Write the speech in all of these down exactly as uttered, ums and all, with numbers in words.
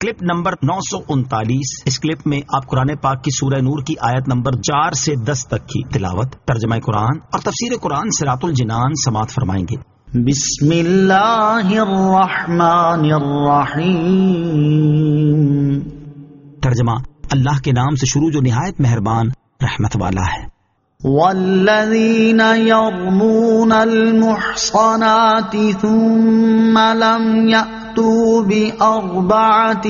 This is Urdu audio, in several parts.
کلپ نمبر نو سو انتالیس. اس کلپ میں آپ قرآن پاک کی سورہ نور کی آیت نمبر چار سے دس تک کی تلاوت، ترجمہ قرآن اور تفسیر قرآن صراط الجنان سماعت فرمائیں گے. بسم اللہ الرحمن الرحیم. ترجمہ اللہ کے نام سے شروع جو نہایت مہربان رحمت والا ہے. والذین یرمون المحصنات ثم لم یأتوا بأربعة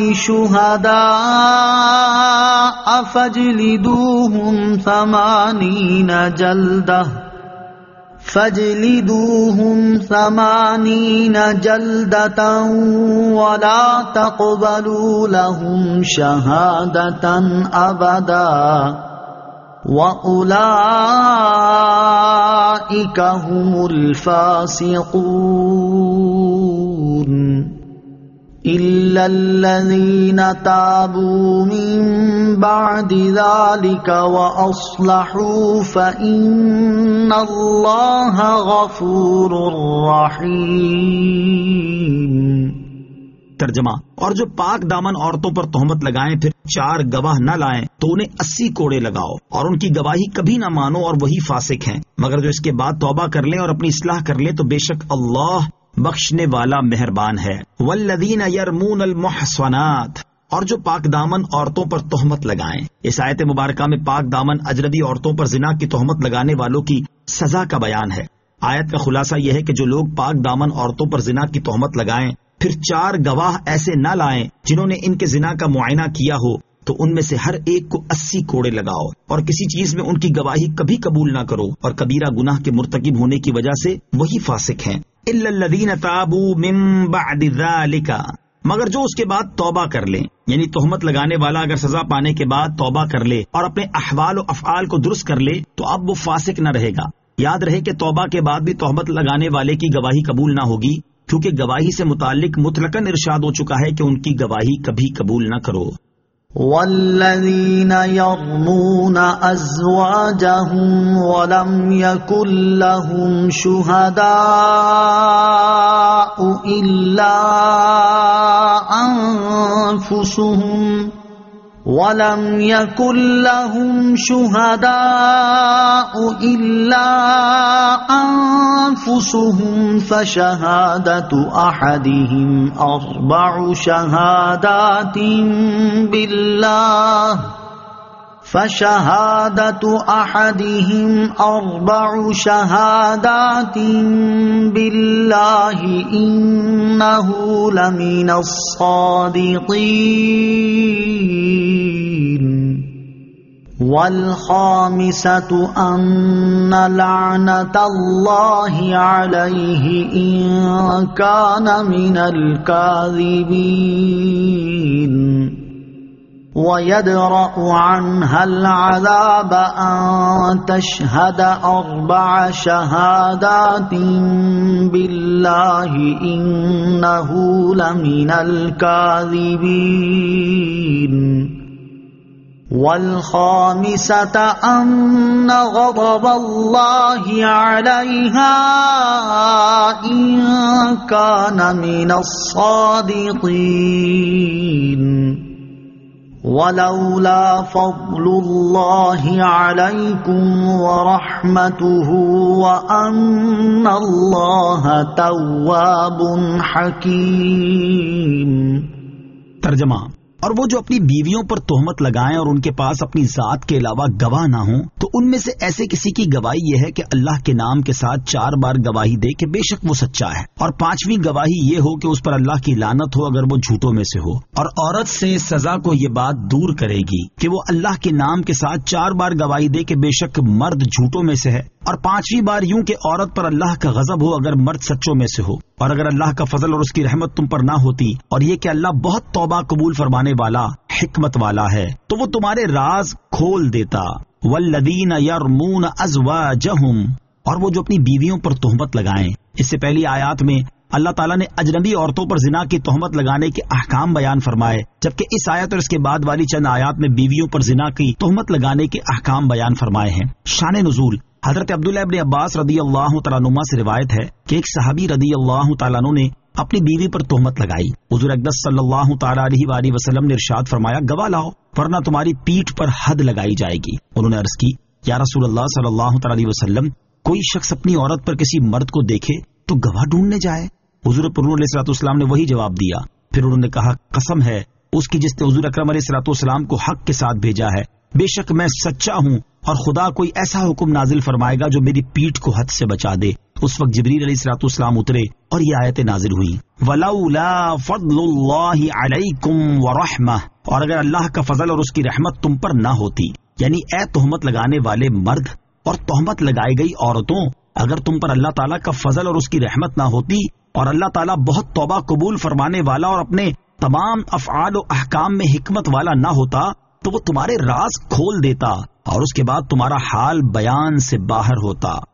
شہداء فاجلدوہم ثمانین جلدہ فاجلدوہم ثمانین جلدة ولا تقبلوا لهم شہادة ابدا وَأُولَئِكَ هُمُ الْفَاسِقُونَ إِلَّا الَّذِينَ تَابُوا مِن بَعْدِ ذَلِكَ وَأَصْلَحُوا فَإِنَّ اللَّهَ غَفُورٌ رَّحِيمٌ. ترجمہ اور جو پاک دامن عورتوں پر تہمت لگائیں پھر چار گواہ نہ لائیں تو انہیں اسی کوڑے لگاؤ اور ان کی گواہی کبھی نہ مانو اور وہی فاسق ہیں، مگر جو اس کے بعد توبہ کر لیں اور اپنی اصلاح کر لیں تو بے شک اللہ بخشنے والا مہربان ہے. والذین یرمون المحصنات، اور جو پاک دامن عورتوں پر تہمت لگائیں. اس آیت مبارکہ میں پاک دامن اجنبی عورتوں پر زنا کی تہمت لگانے والوں کی سزا کا بیان ہے. آیت کا خلاصہ یہ ہے کہ جو لوگ پاک دامن عورتوں پر زنا کی تہمت لگائیں پھر چار گواہ ایسے نہ لائیں جنہوں نے ان کے زنا کا معائنہ کیا ہو تو ان میں سے ہر ایک کو اسی کوڑے لگاؤ اور کسی چیز میں ان کی گواہی کبھی قبول نہ کرو اور کبیرہ گناہ کے مرتکب ہونے کی وجہ سے وہی فاسق ہیں. الا الذین تابوا من بعد ذلک، مگر جو اس کے بعد توبہ کر لیں، یعنی تہمت لگانے والا اگر سزا پانے کے بعد توبہ کر لے اور اپنے احوال و افعال کو درست کر لے تو اب وہ فاسق نہ رہے گا. یاد رہے کہ توبہ کے بعد بھی تہمت لگانے والے کی گواہی قبول نہ ہوگی، کیونکہ گواہی سے متعلق مطلقاً ارشاد ہو چکا ہے کہ ان کی گواہی کبھی قبول نہ کرو. والذین یرمون ازواجہم ولم یکن لہم شہداء الا انفسہم وَلَمْ يَكُنْ لَهُمْ شُهَدَاءُ إِلَّا أَنفُسُهُمْ فَشَهَادَةُ أَحَدِهِمْ أَرْبَعُ شَهَادَاتٍ بِاللَّهِ فَشَهَادَةُ أَحَدِهِمْ أَرْبَعُ شَهَادَاتٍ بِاللَّهِ إِنَّهُ لَمِنَ الصَّادِقِينَ. وَالْخَامِسَةُ أَنَّ لَعْنَةَ اللَّهِ عَلَيْهِ إِن كَانَ مِنَ الْكَاذِبِينَ. وَيَدْرَأُ عَنْهَا الْعَذَابَ أَن تَشْهَدَ أَرْبَعَ شَهَادَاتٍ بِاللَّهِ إِنَّهُ لَمِنَ الْكَاذِبِينَ. وَالْخَامِسَةَ أَنَّ غَضَبَ اللَّهِ عَلَيْهَا إِن كَانَ مِنَ الصَّادِقِينَ. وَلَوْلَا فَضْلُ اللَّهِ عَلَيْكُمْ وَرَحْمَتُهُ وَأَنَّ اللَّهَ تَوَّابٌ حَكِيمٌ. ترجمہ اور وہ جو اپنی بیویوں پر تہمت لگائیں اور ان کے پاس اپنی ذات کے علاوہ گواہ نہ ہوں تو ان میں سے ایسے کسی کی گواہی یہ ہے کہ اللہ کے نام کے ساتھ چار بار گواہی دے کہ بے شک وہ سچا ہے، اور پانچویں گواہی یہ ہو کہ اس پر اللہ کی لعنت ہو اگر وہ جھوٹوں میں سے ہو. اور عورت سے سزا کو یہ بات دور کرے گی کہ وہ اللہ کے نام کے ساتھ چار بار گواہی دے کہ بے شک مرد جھوٹوں میں سے ہے، اور پانچویں بار یوں کہ عورت پر اللہ کا غضب ہو اگر مرد سچوں میں سے ہو. اور اگر اللہ کا فضل اور اس کی رحمت تم پر نہ ہوتی اور یہ کہ اللہ بہت توبہ قبول فرمانے والا حکمت والا ہے تو وہ تمہارے راز کھول دیتا. والذین یرمون ازواجہم، اور وہ جو اپنی بیویوں پر تہمت لگائیں. اس سے پہلی آیات میں اللہ تعالیٰ نے اجنبی عورتوں پر زنا کی تہمت لگانے کے احکام بیان فرمائے، جبکہ اس آیت اور اس کے بعد والی چند آیات میں بیویوں پر زنا کی تہمت لگانے کے احکام بیان فرمائے ہیں. شان نزول حضرت عبداللہ ابن عباس رضی اللہ تعالیٰ عنہما سے روایت ہے کہ ایک صحابی رضی اللہ تعالیٰ عنہ نے اپنی بیوی پر تہمت لگائی۔ حضور اقدس صلی اللہ تعالی علیہ وآلہ وسلم نے ارشاد فرمایا گواہ لاؤ ورنہ تمہاری پیٹھ پر حد لگائی جائے گی۔ انہوں نے عرض کی یا رسول اللہ صلی اللہ تعالی علیہ وسلم کوئی شخص اپنی عورت پر کسی مرد کو دیکھے تو گواہ ڈھونڈنے جائے؟ حضور پر علیہ الصلوۃ والسلام نے وہی جواب دیا۔ پھر انہوں نے کہا قسم ہے اس کی جس نے حضور اکرم علیہ الصلوۃ والسلام کو حق کے ساتھ بھیجا ہے، بے شک میں سچا ہوں اور خدا کوئی ایسا حکم نازل فرمائے گا جو میری پیٹھ کو حد سے بچا دے۔ اس وقت جبریل علیہ الصلوۃ والسلام اترے اور یہ آیتیں نازل ہوئی وَلَوْلَا فَضْلُ اللَّهِ عَلَيْكُمْ وَرَحْمَةُ، اور اگر اللہ کا فضل اور اس کی رحمت تم پر نہ ہوتی، یعنی اے تہمت لگانے والے مرد اور تہمت لگائی گئی عورتوں، اگر تم پر اللہ تعالیٰ کا فضل اور اس کی رحمت نہ ہوتی اور اللہ تعالیٰ بہت توبہ قبول فرمانے والا اور اپنے تمام افعال و احکام میں حکمت والا نہ ہوتا تو وہ تمہارے راز کھول دیتا اور اس کے بعد تمہارا حال بیان سے باہر ہوتا۔